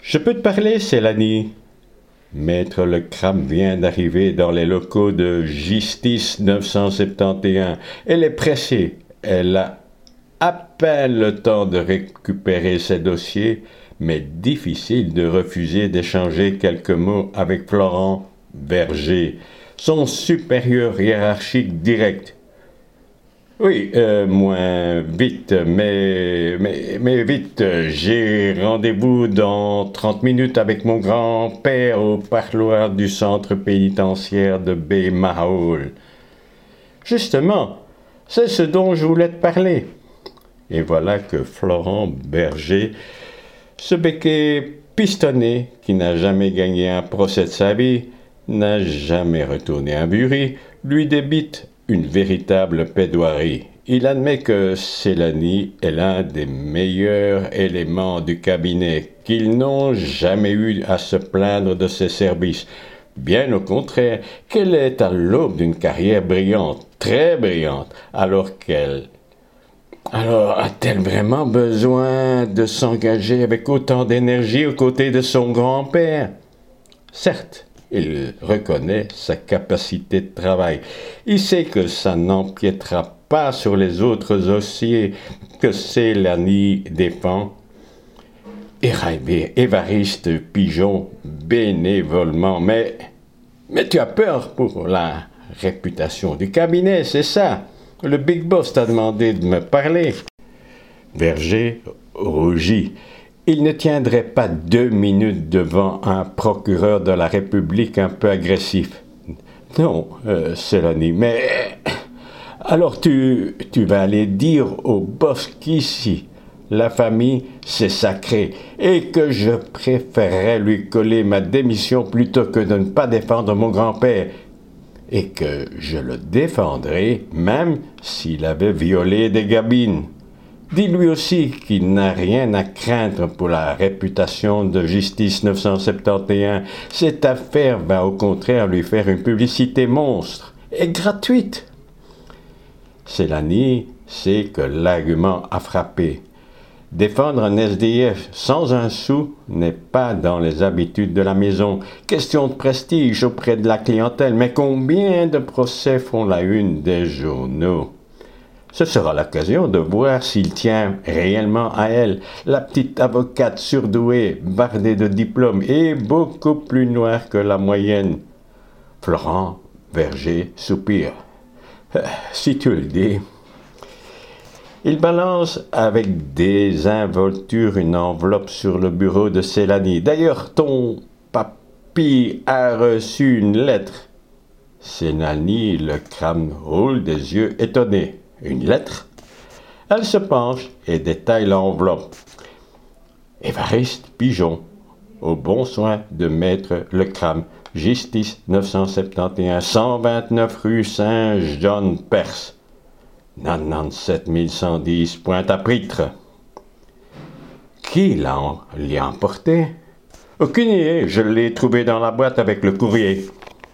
Je peux te parler, Célanie? Maître Lecram vient d'arriver dans les locaux de Justice 971. Elle est pressée. Elle a à peine le temps de récupérer ses dossiers, mais difficile de refuser d'échanger quelques mots avec Florent Berger, son supérieur hiérarchique direct. Oui, moins vite, mais vite. J'ai rendez-vous dans 30 minutes avec mon grand-père au parloir du centre pénitentiaire de Bay Mahaul. Justement, c'est ce dont je voulais te parler. Et voilà que Florent Berger, ce béquet pistonné qui n'a jamais gagné un procès de sa vie, n'a jamais retourné un Bury, lui débite une véritable plaidoirie. Il admet que Célanie est l'un des meilleurs éléments du cabinet, qu'ils n'ont jamais eu à se plaindre de ses services. Bien au contraire, qu'elle est à l'aube d'une carrière brillante, très brillante, alors a-t-elle vraiment besoin de s'engager avec autant d'énergie aux côtés de son grand-père? Certes, il reconnaît sa capacité de travail. Il sait que ça n'empiétera pas sur les autres dossiers que Célanie défend. Évariste Pigeon bénévolement, mais tu as peur pour la réputation du cabinet, c'est ça? Le Big Boss t'a demandé de me parler. Berger rougit. Il ne tiendrait pas 2 minutes devant un procureur de la République un peu agressif. Non, Célanie, mais alors tu vas aller dire au boss qu'ici, la famille, c'est sacré, et que je préférerais lui coller ma démission plutôt que de ne pas défendre mon grand-père, et que je le défendrai même s'il avait violé des gamines. Dis-lui aussi qu'il n'a rien à craindre pour la réputation de Justice 971. Cette affaire va au contraire lui faire une publicité monstre et gratuite. Célanie sait que l'argument a frappé. Défendre un SDF sans un sou n'est pas dans les habitudes de la maison. Question de prestige auprès de la clientèle, mais combien de procès font la une des journaux? Ce sera l'occasion de voir s'il tient réellement à elle, la petite avocate surdouée, bardée de diplômes et beaucoup plus noire que la moyenne. Florent Berger soupire. Si tu le dis. Il balance avec désinvolture une enveloppe sur le bureau de Célanie. D'ailleurs, ton papy a reçu une lettre. Célanie le crâne roule des yeux étonnés. Une lettre? Elle se penche et détaille l'enveloppe. Évariste Pigeon, au bon soin de Maître Lecram, Justice 971, 129 rue Saint-John-Perse, 97 110 Pointe-à-Pitre. Qui l'y a emporté? Aucune idée, je l'ai trouvé dans la boîte avec le courrier.